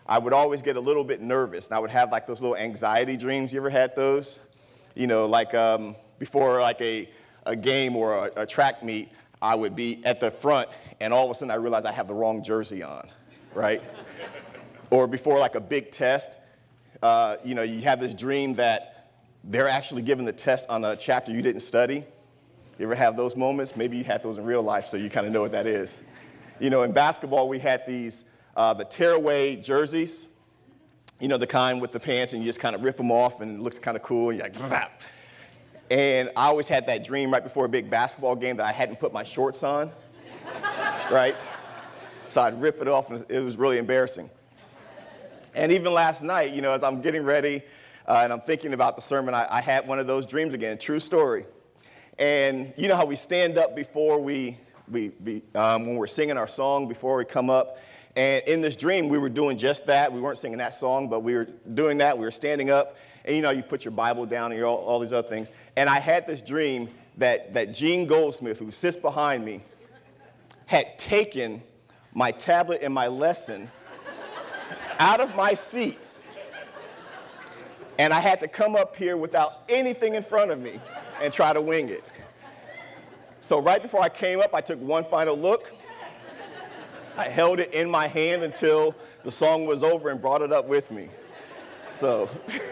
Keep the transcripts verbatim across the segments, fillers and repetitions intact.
I would always get a little bit nervous, and I would have like those little anxiety dreams. You ever had those? You know, like um, before like a, a game or a, a track meet, I would be at the front, and all of a sudden I realized I have the wrong jersey on, right? Or before like a big test, uh, you know, you have this dream that they're actually giving the test on a chapter you didn't study. You ever have those moments? Maybe you had those in real life, so you kind of know what that is. You know, in basketball, we had these, uh, the tearaway jerseys, you know, the kind with the pants, and you just kind of rip them off, and it looks kind of cool. And you're like, bah. And I always had that dream right before a big basketball game that I hadn't put my shorts on, right? So I'd rip it off, and it was really embarrassing. And even last night, you know, as I'm getting ready uh, and I'm thinking about the sermon, I, I had one of those dreams again, true story. And you know how we stand up before we, we, we um, when we're singing our song, before we come up. And in this dream, we were doing just that. We weren't singing that song, but we were doing that. We were standing up. And you know, you put your Bible down and all, all these other things. And I had this dream that, that Gene Goldsmith, who sits behind me, had taken my tablet and my lesson out of my seat. And I had to come up here without anything in front of me and try to wing it. So right before I came up, I took one final look. I held it in my hand until the song was over and brought it up with me. So,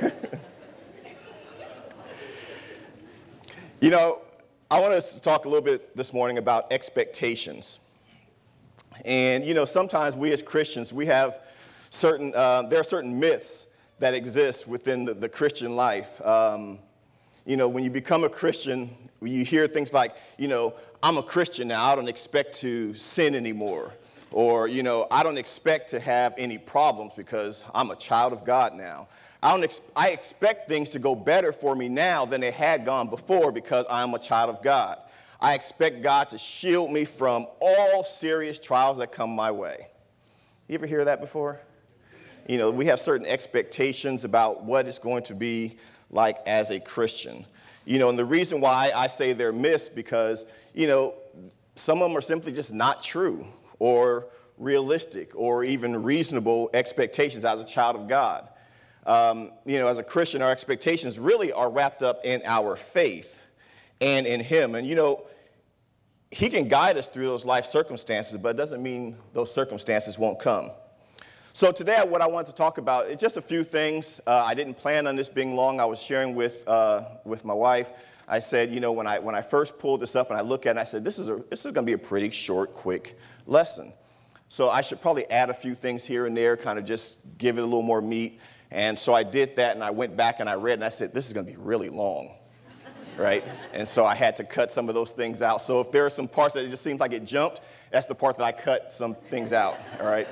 you know, I want us to talk a little bit this morning about expectations. And, you know, sometimes we as Christians, we have certain, uh, there are certain myths that exist within the, the Christian life. Um, you know, when you become a Christian, you hear things like, you know, I'm a Christian now, I don't expect to sin anymore. Or, you know, I don't expect to have any problems because I'm a child of God now. I, don't ex- I expect things to go better for me now than they had gone before because I'm a child of God. I expect God to shield me from all serious trials that come my way. You ever hear that before? You know, we have certain expectations about what it's going to be like as a Christian. You know, and the reason why I say they're myths because, you know, some of them are simply just not true or realistic or even reasonable expectations as a child of God. Um, you know, as a Christian, our expectations really are wrapped up in our faith and in Him. And, you know, He can guide us through those life circumstances, but it doesn't mean those circumstances won't come. So today, what I want to talk about is just a few things. Uh, I didn't plan on this being long. I was sharing with uh, with my wife. I said, you know, when I when I first pulled this up and I look at it, I said, this is a, this is going to be a pretty short, quick lesson. So I should probably add a few things here and there, kind of just give it a little more meat. And so I did that, and I went back and I read, and I said, this is going to be really long, right? And so I had to cut some of those things out. So if there are some parts that it just seems like it jumped, that's the part that I cut some things out, all right?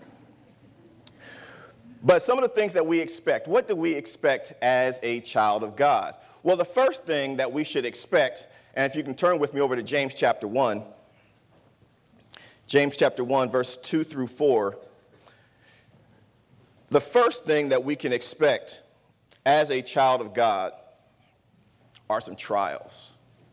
But some of the things that we expect, what do we expect as a child of God? Well, the first thing that we should expect, and if you can turn with me over to James chapter one, James chapter one, verse two through four. The first thing that we can expect as a child of God are some trials.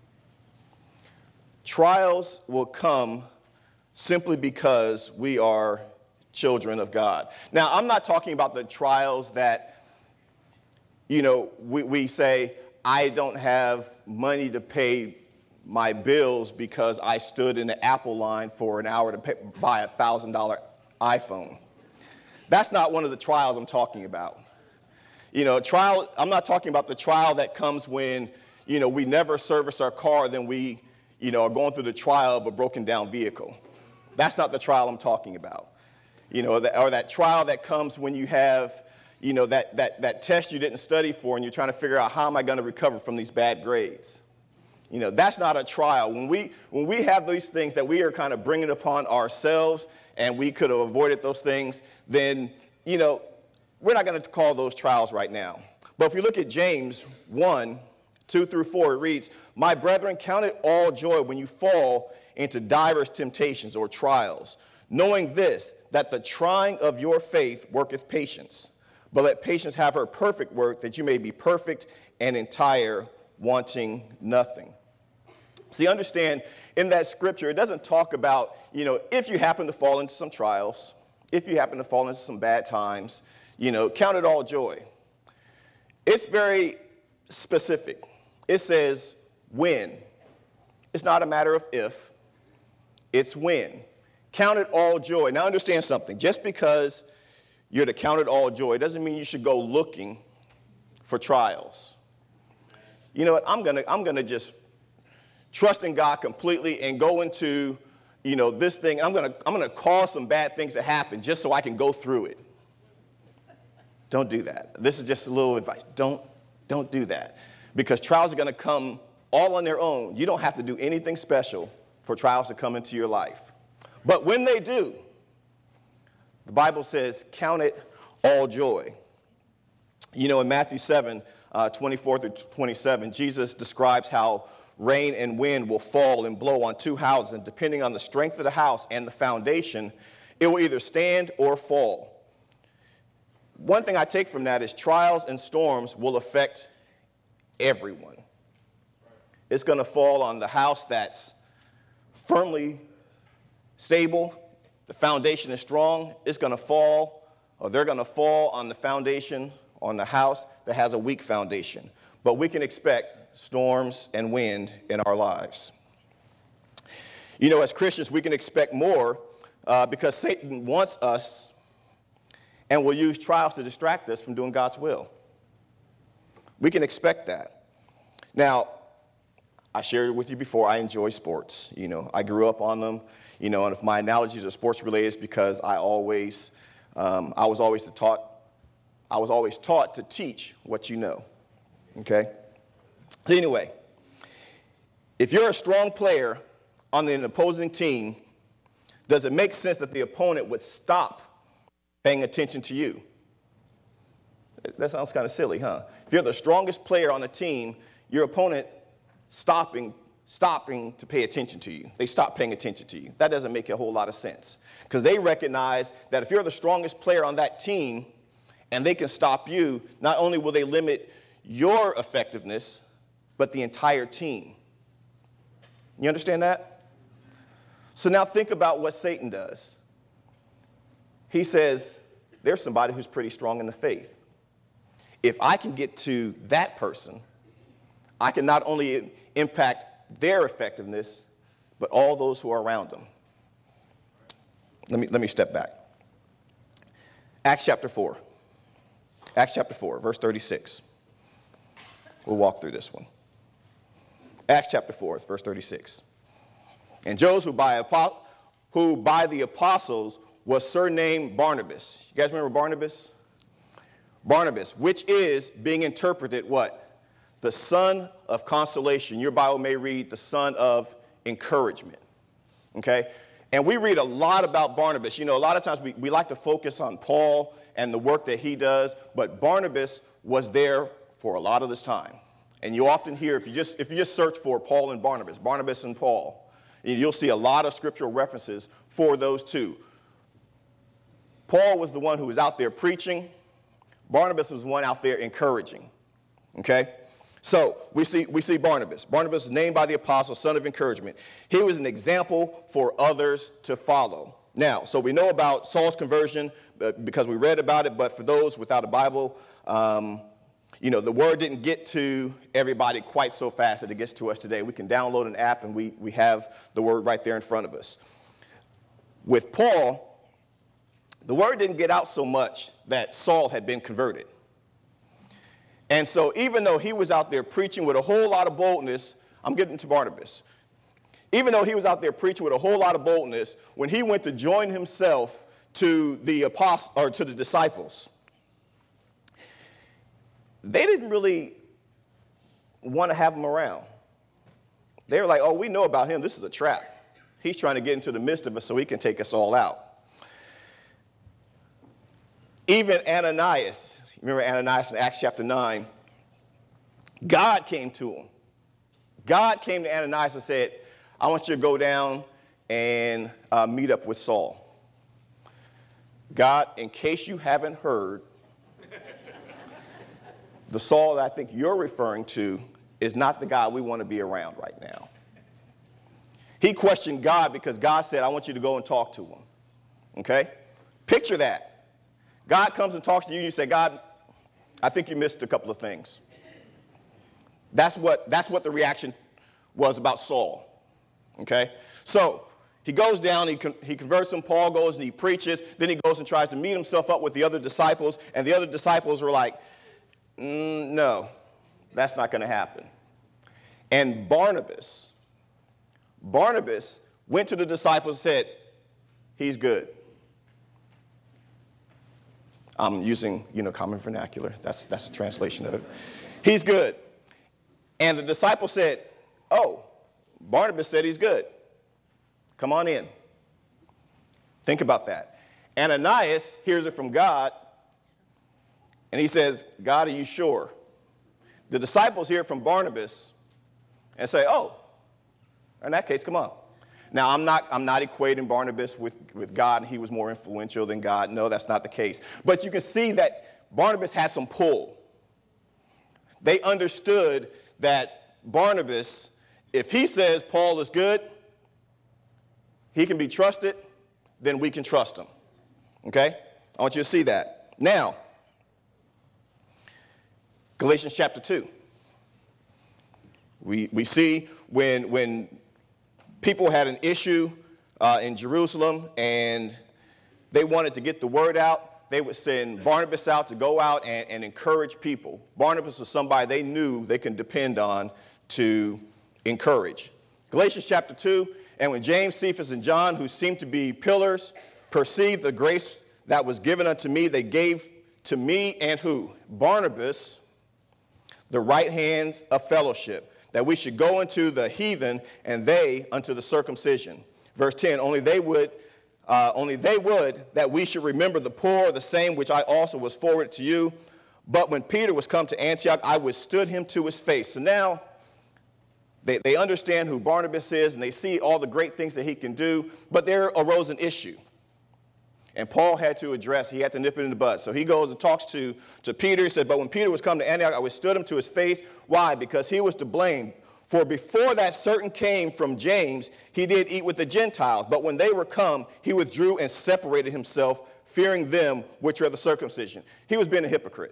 Trials will come simply because we are children of God. Now, I'm not talking about the trials that, you know, we, we say, I don't have money to pay my bills because I stood in the Apple line for an hour to pay, buy a one thousand dollars iPhone. That's not one of the trials I'm talking about. You know, trial, I'm not talking about the trial that comes when, you know, we never service our car, then we, you know, are going through the trial of a broken down vehicle. That's not the trial I'm talking about. You know, that, or that trial that comes when you have, you know, that, that, that test you didn't study for and you're trying to figure out how am I going to recover from these bad grades. You know, that's not a trial. When we, when we have these things that we are kind of bringing upon ourselves and we could have avoided those things, then, you know, we're not going to call those trials right now. But if you look at James one, two through four, it reads, my brethren, count it all joy when you fall into divers temptations or trials, knowing this, that the trying of your faith worketh patience. But let patience have her perfect work, that you may be perfect and entire, wanting nothing. See, understand, in that scripture, it doesn't talk about, you know, if you happen to fall into some trials, if you happen to fall into some bad times, you know, count it all joy. It's very specific. It says when. It's not a matter of if, it's when. Count it all joy. Now understand something. Just because you're to count it all joy doesn't mean you should go looking for trials. You know what? I'm gonna I'm gonna just trust in God completely and go into, you know, this thing. I'm gonna I'm gonna cause some bad things to happen just so I can go through it. Don't do that. This is just a little advice. Don't don't do that, because trials are gonna come all on their own. You don't have to do anything special for trials to come into your life. But when they do, the Bible says, count it all joy. You know, in Matthew seven, uh, twenty-four through twenty-seven, Jesus describes how rain and wind will fall and blow on two houses, and depending on the strength of the house and the foundation, it will either stand or fall. One thing I take from that is trials and storms will affect everyone. It's going to fall on the house that's firmly stable, the foundation is strong. It's going to fall, or they're going to fall on the foundation, on the house that has a weak foundation. But we can expect storms and wind in our lives. You know, as Christians, we can expect more uh, because Satan wants us and will use trials to distract us from doing God's will. We can expect that. Now, I shared with you before, I enjoy sports. You know, I grew up on them. You know, and if my analogies are sports related, it's because I always, um, I was always taught, I was always taught to teach what you know. Okay. Anyway, if you're a strong player on an opposing team, does it make sense that the opponent would stop paying attention to you? That sounds kind of silly, huh? If you're the strongest player on the team, your opponent stopping stopping to pay attention to you. They stop paying attention to you. That doesn't make a whole lot of sense, because they recognize that if you're the strongest player on that team and they can stop you, not only will they limit your effectiveness, but the entire team. You understand that? So now think about what Satan does. He says, there's somebody who's pretty strong in the faith. If I can get to that person, I can not only impact their effectiveness, but all those who are around them. Let me, let me step back. Acts chapter four. Acts chapter four, verse thirty-six. We'll walk through this one. Acts chapter four, verse thirty-six. And Joseph, who by, who by the apostles was surnamed Barnabas. You guys remember Barnabas? Barnabas, which is being interpreted what? The son of consolation. Your Bible may read the son of encouragement. Okay? And we read a lot about Barnabas. You know, a lot of times we, we like to focus on Paul and the work that he does, but Barnabas was there for a lot of this time. And you often hear, if you just if you just search for Paul and Barnabas, Barnabas and Paul, you'll see a lot of scriptural references for those two. Paul was the one who was out there preaching. Barnabas was the one out there encouraging. Okay? So we see we see Barnabas. Barnabas is named by the apostle, son of encouragement. He was an example for others to follow. Now, so we know about Saul's conversion uh, because we read about it, but for those without a Bible, um, you know, the word didn't get to everybody quite so fast that it gets to us today. We can download an app and we, we have the word right there in front of us. With Paul, the word didn't get out so much that Saul had been converted. And so even though he was out there preaching with a whole lot of boldness, I'm getting to Barnabas. Even though he was out there preaching with a whole lot of boldness, when he went to join himself to the apostles or to the disciples, they didn't really want to have him around. They were like, oh, we know about him. This is a trap. He's trying to get into the midst of us so he can take us all out. Even Ananias, remember Ananias in Acts chapter nine, God came to him. God came to Ananias and said, I want you to go down and uh, meet up with Saul. God, in case you haven't heard, the Saul that I think you're referring to is not the guy we want to be around right now. He questioned God because God said, I want you to go and talk to him. Okay? Picture that. God comes and talks to you and you say, God, I think you missed a couple of things. That's what, that's what the reaction was about Saul. Okay? So he goes down, he, con- he converts him, Paul goes and he preaches, then he goes and tries to meet himself up with the other disciples, and the other disciples were like, mm, no, that's not going to happen. And Barnabas, Barnabas went to the disciples and said, he's good. I'm using, you know, common vernacular. That's, that's a translation of it. He's good. And the disciples said, oh, Barnabas said he's good. Come on in. Think about that. Ananias hears it from God, and he says, God, are you sure? The disciples hear it from Barnabas and say, oh, in that case, come on. Now, I'm not, I'm not equating Barnabas with, with God, and he was more influential than God. No, that's not the case. But you can see that Barnabas had some pull. They understood that Barnabas, if he says Paul is good, he can be trusted, then we can trust him. Okay? I want you to see that. Now, Galatians chapter two. We, we see when, when people had an issue uh, in Jerusalem and they wanted to get the word out, they would send Barnabas out to go out and, and encourage people. Barnabas was somebody they knew they can depend on to encourage. Galatians chapter two, and when James, Cephas, and John, who seemed to be pillars, perceived the grace that was given unto me, they gave to me and who? Barnabas, the right hands of fellowship, that we should go unto the heathen and they unto the circumcision. Verse ten, only they would, uh, only they would that we should remember the poor, the same which I also was forwarded to you. But when Peter was come to Antioch, I withstood him to his face. So now they, they understand who Barnabas is and they see all the great things that he can do, but there arose an issue. And Paul had to address, he had to nip it in the bud. So he goes and talks to, to Peter. He said, but when Peter was come to Antioch, I withstood him to his face. Why? Because he was to blame. For before that certain came from James, he did eat with the Gentiles. But when they were come, he withdrew and separated himself, fearing them which are the circumcision. He was being a hypocrite.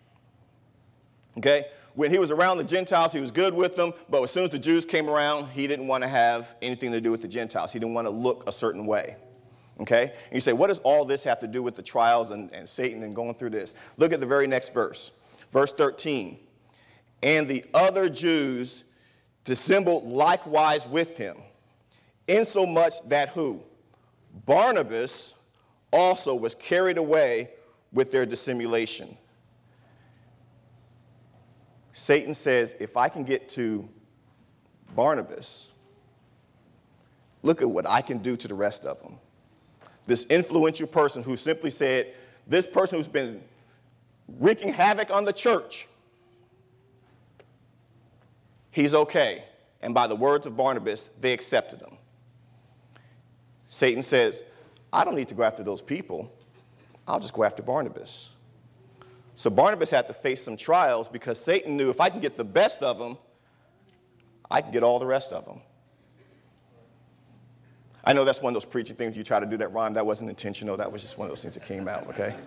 Okay? When he was around the Gentiles, he was good with them. But as soon as the Jews came around, he didn't want to have anything to do with the Gentiles. He didn't want to look a certain way. Okay? And you say, what does all this have to do with the trials and, and Satan and going through this? Look at the very next verse. Verse thirteen. And the other Jews dissembled likewise with him, insomuch that who? Barnabas also was carried away with their dissimulation. Satan says, if I can get to Barnabas, look at what I can do to the rest of them. This influential person who simply said, this person who's been wreaking havoc on the church, he's okay. And by the words of Barnabas, they accepted him. Satan says, I don't need to go after those people. I'll just go after Barnabas. So Barnabas had to face some trials because Satan knew if I can get the best of them, I can get all the rest of them. I know that's one of those preaching things you try to do that rhyme. That wasn't intentional. That was just one of those things that came out, okay?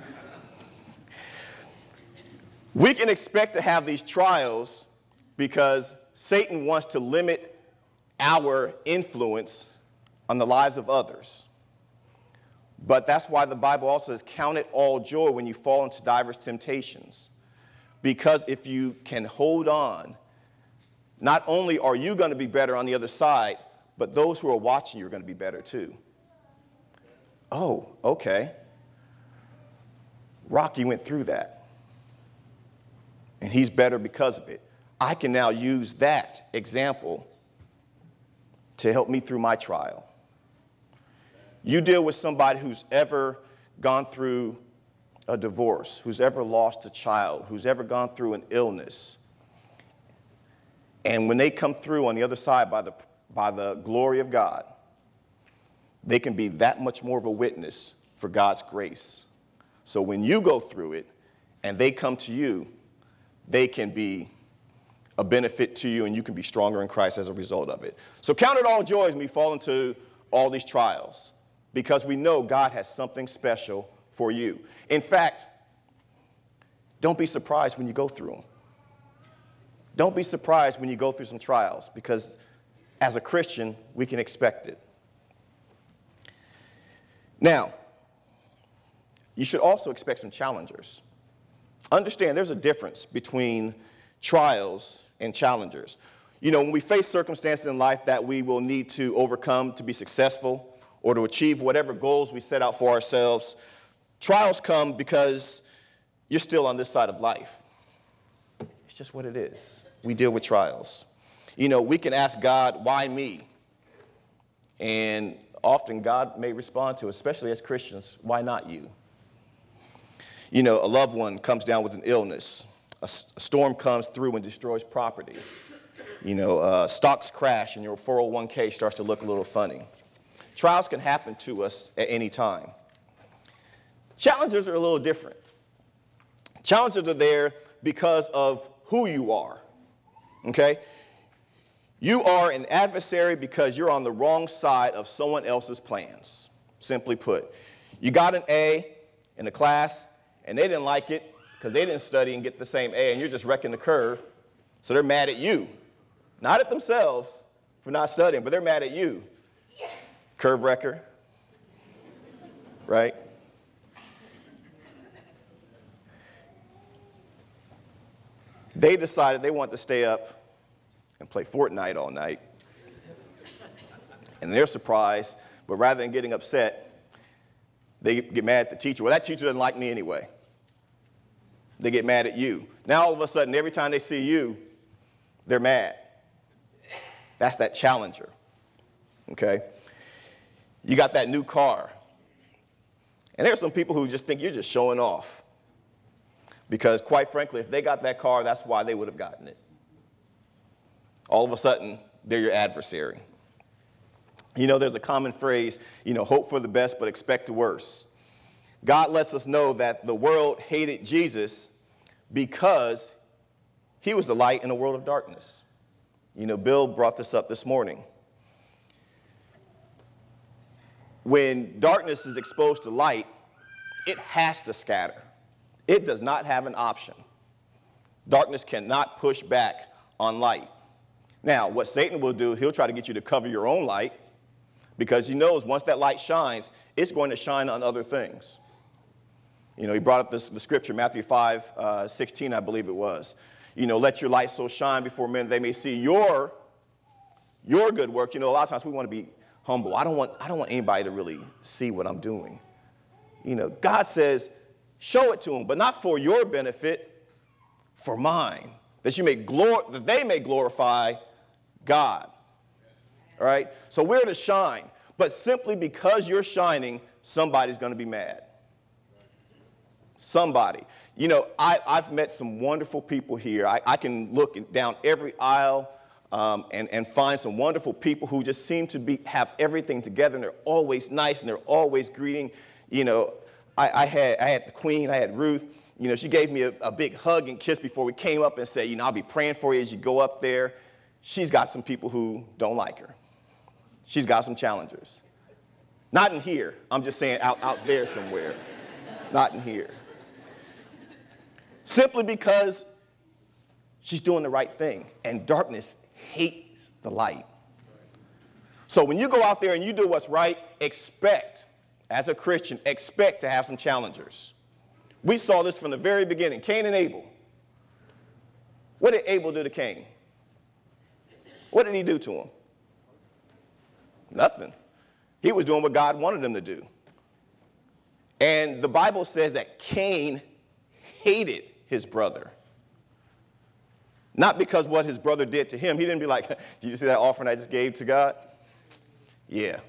We can expect to have these trials because Satan wants to limit our influence on the lives of others. But that's why the Bible also says, count it all joy when you fall into diverse temptations. Because if you can hold on, not only are you going to be better on the other side, but those who are watching you are going to be better too. Oh, okay. Rocky went through that. And he's better because of it. I can now use that example to help me through my trial. You deal with somebody who's ever gone through a divorce, who's ever lost a child, who's ever gone through an illness. And when they come through on the other side by the by the glory of God, they can be that much more of a witness for God's grace. So when you go through it and they come to you, they can be a benefit to you and you can be stronger in Christ as a result of it. So count it all joy when we fall into all these trials because we know God has something special for you. In fact, don't be surprised when you go through them. Don't be surprised when you go through some trials, because as a Christian, we can expect it. Now, you should also expect some challengers. Understand there's a difference between trials and challengers. You know, when we face circumstances in life that we will need to overcome to be successful or to achieve whatever goals we set out for ourselves, trials come because you're still on this side of life. It's just what it is. We deal with trials. You know, we can ask God, why me? And often God may respond to, especially as Christians, why not you? You know, a loved one comes down with an illness. A, s- a storm comes through and destroys property. You know, uh, stocks crash and your four oh one k starts to look a little funny. Trials can happen to us at any time. Challenges are a little different. Challenges are there because of who you are, okay? You are an adversary because you're on the wrong side of someone else's plans, simply put. You got an A in the class, and they didn't like it because they didn't study and get the same A, and you're just wrecking the curve, so they're mad at you. Not at themselves for not studying, but they're mad at you. Curve wrecker, right? They decided they want to stay up and play Fortnite all night. And they're surprised, but rather than getting upset, they get mad at the teacher. Well, that teacher doesn't like me anyway. They get mad at you. Now, all of a sudden, every time they see you, they're mad. That's that challenger, okay? You got that new car. And there are some people who just think you're just showing off. Because, quite frankly, if they got that car, that's why they would have gotten it. All of a sudden, they're your adversary. You know, there's a common phrase, you know, hope for the best but expect the worst. God lets us know that the world hated Jesus because he was the light in a world of darkness. You know, Bill brought this up this morning. When darkness is exposed to light, it has to scatter. It does not have an option. Darkness cannot push back on light. Now, what Satan will do, he'll try to get you to cover your own light because he knows once that light shines, it's going to shine on other things. You know, he brought up this, the scripture, Matthew five, uh, sixteen, I believe it was. You know, let your light so shine before men they may see your, your good work. You know, a lot of times we want to be humble. I don't want, I don't want anybody to really see what I'm doing. You know, God says, show it to them, but not for your benefit, for mine, that you may glor- that they may glorify God. All right? So we're to shine, but simply because you're shining, somebody's going to be mad. Somebody. You know, I, I've met some wonderful people here. I, I can look down every aisle um, and, and find some wonderful people who just seem to be have everything together, and they're always nice, and they're always greeting. You know, I, I had I had the Queen, I had Ruth. You know, she gave me a, a big hug and kiss before we came up and said, you know, I'll be praying for you as you go up there. She's got some people who don't like her. She's got some challengers. Not in here. I'm just saying out, out there somewhere. Not in here. Simply because she's doing the right thing, and darkness hates the light. So when you go out there and you do what's right, expect, as a Christian, expect to have some challengers. We saw this from the very beginning. Cain and Abel. What did Abel do to Cain? What did he do to him? Nothing. He was doing what God wanted him to do. And the Bible says that Cain hated his brother. Not because what his brother did to him. He didn't be like, did you see that offering I just gave to God? Yeah.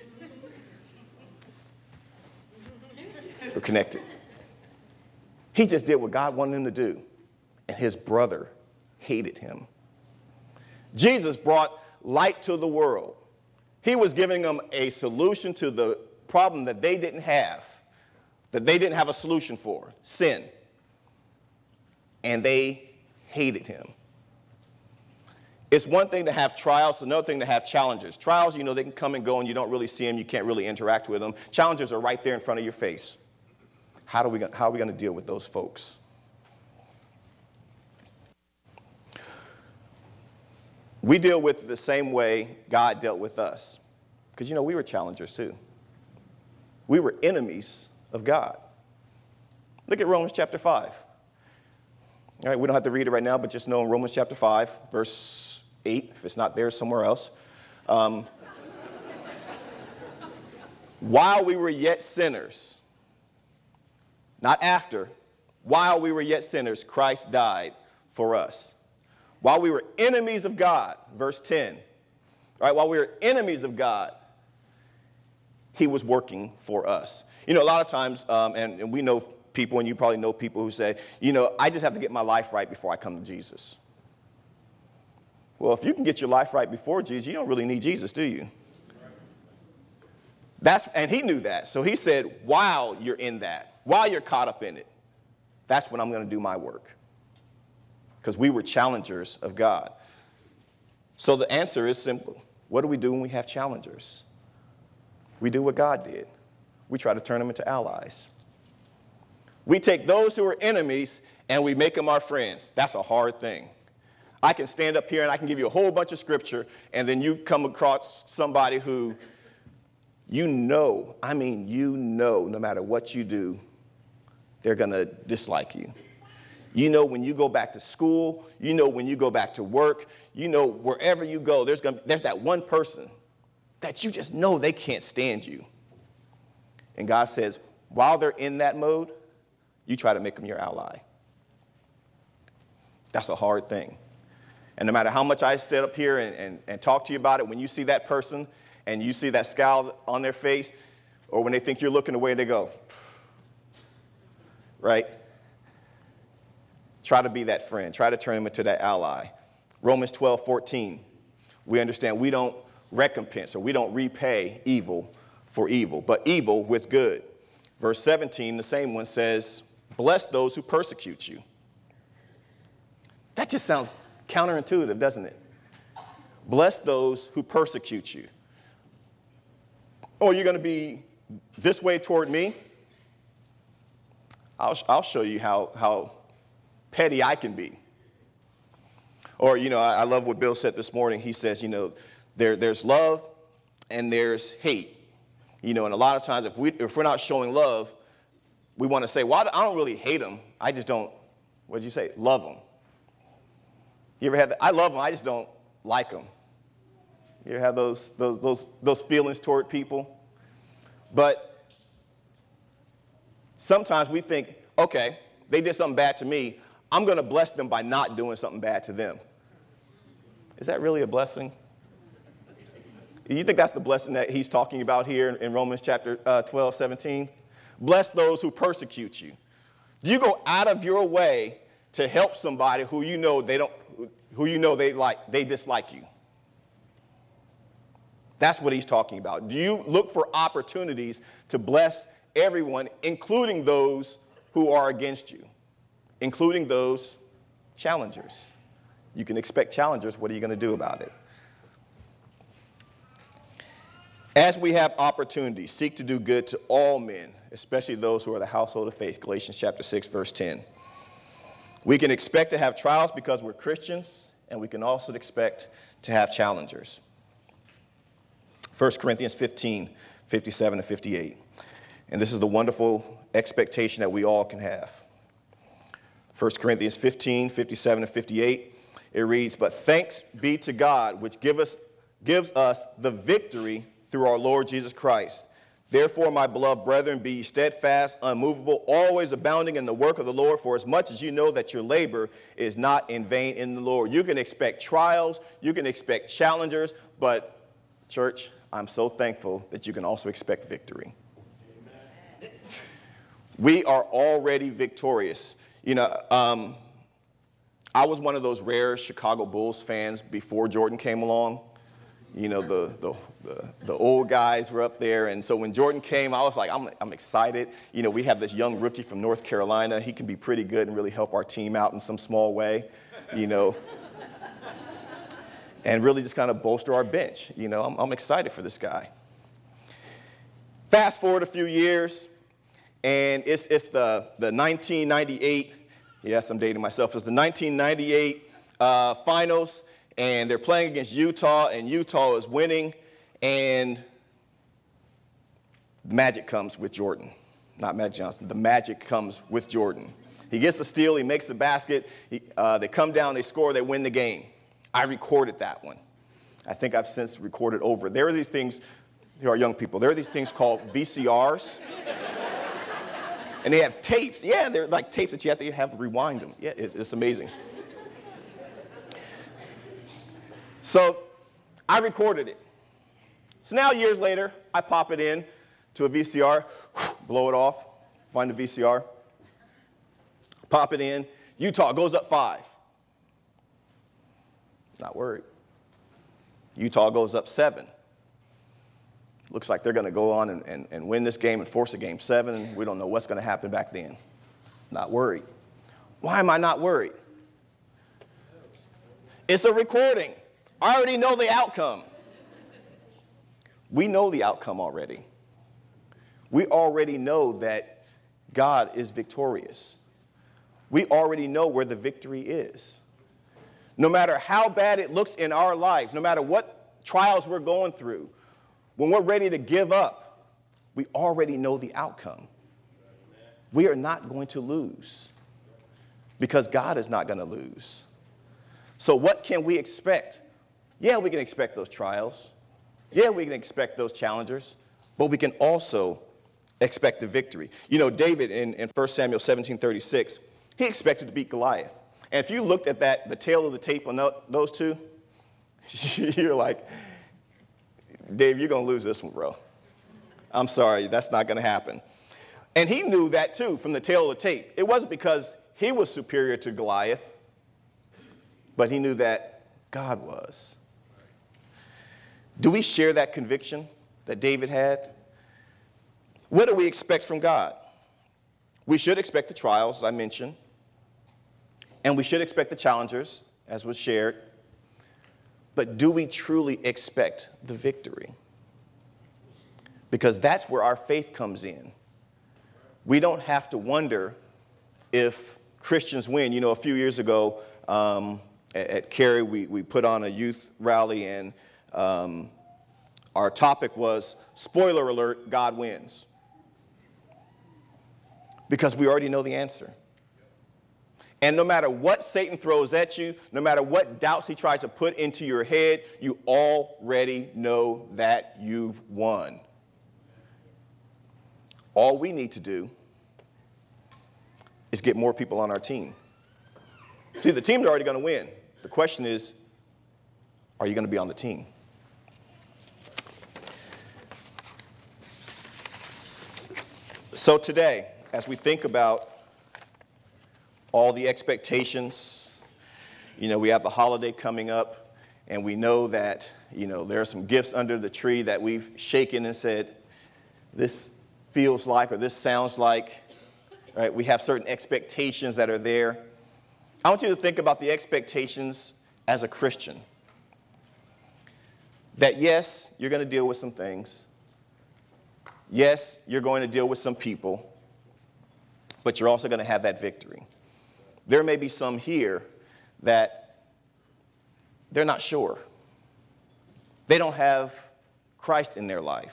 We're connected. He just did what God wanted him to do. And his brother hated him. Jesus brought light to the world. He was giving them a solution to the problem that they didn't have, that they didn't have a solution for, sin. And they hated him. It's one thing to have trials, it's another thing to have challenges. Trials, you know, they can come and go and you don't really see them, you can't really interact with them. Challenges are right there in front of your face. How, do we, how are we going to deal with those folks? We deal with the same way God dealt with us. Because, you know, we were challengers too. We were enemies of God. Look at Romans chapter five. All right, we don't have to read it right now, but just know in Romans chapter five, verse eight, if it's not there, somewhere else. Um, while we were yet sinners, not after, while we were yet sinners, Christ died for us. While we were enemies of God, verse ten, right? While we were enemies of God, he was working for us. You know, a lot of times, um, and, and we know people, and you probably know people who say, you know, I just have to get my life right before I come to Jesus. Well, if you can get your life right before Jesus, you don't really need Jesus, do you? That's, and he knew that. So he said, while you're in that, while you're caught up in it, that's when I'm going to do my work. Because we were challengers of God. So the answer is simple. What do we do when we have challengers? We do what God did. We try to turn them into allies. We take those who are enemies and we make them our friends. That's a hard thing. I can stand up here and I can give you a whole bunch of scripture, and then you come across somebody who you know, I mean you know, no matter what you do, they're going to dislike you. You know when you go back to school, you know when you go back to work, you know wherever you go, there's gonna, there's that one person that you just know they can't stand you. And God says, while they're in that mode, you try to make them your ally. That's a hard thing. And no matter how much I stand up here and, and, and talk to you about it, when you see that person and you see that scowl on their face, or when they think you're looking away, they go, right? Try to be that friend. Try to turn them into that ally. Romans twelve fourteen, we understand we don't recompense or we don't repay evil for evil, but evil with good. Verse seventeen, the same one says, bless those who persecute you. That just sounds counterintuitive, doesn't it? Bless those who persecute you. Oh, you're going to be this way toward me? I'll, I'll show you how, how petty I can be. Or, you know, I, I love what Bill said this morning. He says, you know, there, there's love and there's hate. You know, and a lot of times if, we, if we're not showing love, we want to say, well, I don't really hate them. I just don't, what did you say, love them. You ever have that? I love them. I just don't like them. You ever have those, those, those, those feelings toward people? But sometimes we think, okay, they did something bad to me. I'm going to bless them by not doing something bad to them. Is that really a blessing? You think that's the blessing that he's talking about here in Romans chapter uh, twelve, seventeen? Bless those who persecute you. Do you go out of your way to help somebody who you know they don't, who you know they like, they dislike you? That's what he's talking about. Do you look for opportunities to bless everyone, including those who are against you, including those challengers? You can expect challengers. What are you going to do about it? As we have opportunities, seek to do good to all men, especially those who are the household of faith. Galatians chapter six, verse ten. We can expect to have trials because we're Christians, and we can also expect to have challengers. First Corinthians fifteen, fifty-seven and fifty-eight. And this is the wonderful expectation that we all can have. First Corinthians fifteen, fifty-seven and fifty-eight. It reads, but thanks be to God, which give us, gives us the victory through our Lord Jesus Christ. Therefore, my beloved brethren, be steadfast, unmovable, always abounding in the work of the Lord, for as much as you know that your labor is not in vain in the Lord. You can expect trials, you can expect challengers, but church, I'm so thankful that you can also expect victory. Amen. We are already victorious. You know, um, I was one of those rare Chicago Bulls fans before Jordan came along. You know, the, the the the old guys were up there, and so when Jordan came, I was like, I'm I'm excited. You know, we have this young rookie from North Carolina. He can be pretty good and really help our team out in some small way, you know, and really just kind of bolster our bench. You know, I'm, I'm excited for this guy. Fast forward a few years, And it's, it's the, the nineteen ninety-eight, yes, I'm dating myself, it's the nineteen ninety-eight uh, finals, and they're playing against Utah, and Utah is winning, and the magic comes with Jordan. Not Magic Johnson, the magic comes with Jordan. He gets the steal, he makes the basket, he, uh, they come down, they score, they win the game. I recorded that one. I think I've since recorded over. There are these things, here are young people, there are these things called V C Rs. And they have tapes. Yeah, they're like tapes that you have to have to rewind them. Yeah, it's, it's amazing. So I recorded it. So now years later, I pop it in to a V C R, blow it off, find the V C R, pop it in. Utah goes up five. Not worried. Utah goes up seven. Looks like they're going to go on and, and, and win this game and force a game seven, and we don't know what's going to happen back then. Not worried. Why am I not worried? It's a recording. I already know the outcome. We know the outcome already. We already know that God is victorious. We already know where the victory is. No matter how bad it looks in our life, no matter what trials we're going through, when we're ready to give up, we already know the outcome. We are not going to lose because God is not going to lose. So what can we expect? Yeah, we can expect those trials. Yeah, we can expect those challengers, but we can also expect the victory. You know, David in, in First Samuel seventeen thirty-six, he expected to beat Goliath. And if you looked at that, the tail of the tape on those two, you're like, Dave, you're going to lose this one, bro. I'm sorry, that's not going to happen. And he knew that too from the tail of the tape. It wasn't because he was superior to Goliath, but he knew that God was. Do we share that conviction that David had? What do we expect from God? We should expect the trials, as I mentioned, and we should expect the challengers, as was shared. But do we truly expect the victory? Because that's where our faith comes in. We don't have to wonder if Christians win. You know, a few years ago um, at, at Cary, we, we put on a youth rally, and um, our topic was, spoiler alert, God wins. Because we already know the answer. And no matter what Satan throws at you, no matter what doubts he tries to put into your head, you already know that you've won. All we need to do is get more people on our team. See, the team's already going to win. The question is, are you going to be on the team? So today, as we think about all the expectations, you know, we have the holiday coming up, and we know that, you know, there are some gifts under the tree that we've shaken and said, this feels like, or this sounds like, right? We have certain expectations that are there. I want you to think about the expectations as a Christian. That yes, you're going to deal with some things. Yes, you're going to deal with some people, but you're also going to have that victory. There may be some here that they're not sure. They don't have Christ in their life.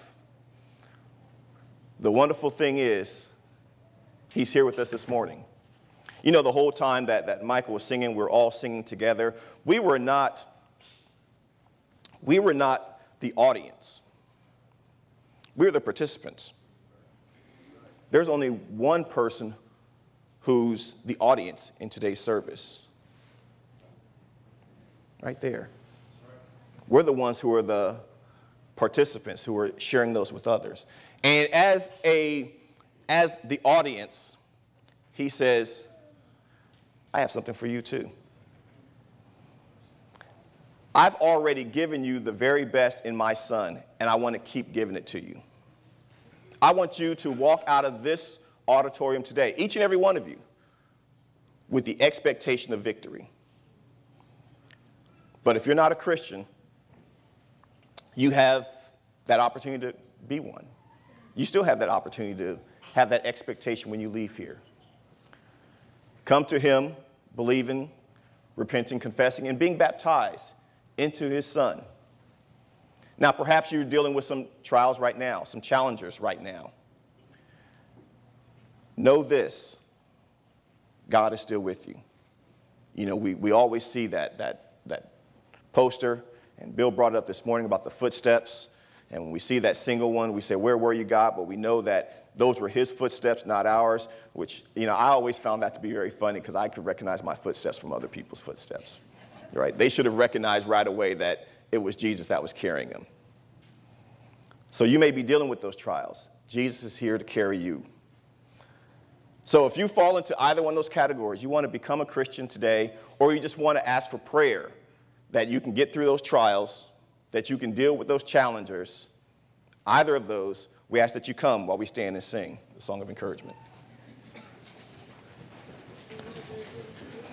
The wonderful thing is, he's here with us this morning. You know, the whole time that, that Michael was singing, we were all singing together. We were not, we were not the audience. We were the participants. There's only one person who's the audience in today's service. Right there. We're the ones who are the participants who are sharing those with others. And as a, as the audience, he says, I have something for you too. I've already given you the very best in my son, and I want to keep giving it to you. I want you to walk out of this auditorium today, each and every one of you, with the expectation of victory. But if you're not a Christian, you have that opportunity to be one. You still have that opportunity to have that expectation when you leave here. Come to him, believing, repenting, confessing, and being baptized into his Son. Now, perhaps you're dealing with some trials right now, some challenges right now. Know this, God is still with you. You know, we, we always see that, that, that poster, and Bill brought it up this morning about the footsteps. And when we see that single one, we say, where were you, God? But we know that those were his footsteps, not ours, which, you know, I always found that to be very funny because I could recognize my footsteps from other people's footsteps, right? They should have recognized right away that it was Jesus that was carrying them. So you may be dealing with those trials. Jesus is here to carry you. So if you fall into either one of those categories, you want to become a Christian today, or you just want to ask for prayer that you can get through those trials, that you can deal with those challengers, either of those, we ask that you come while we stand and sing the song of encouragement.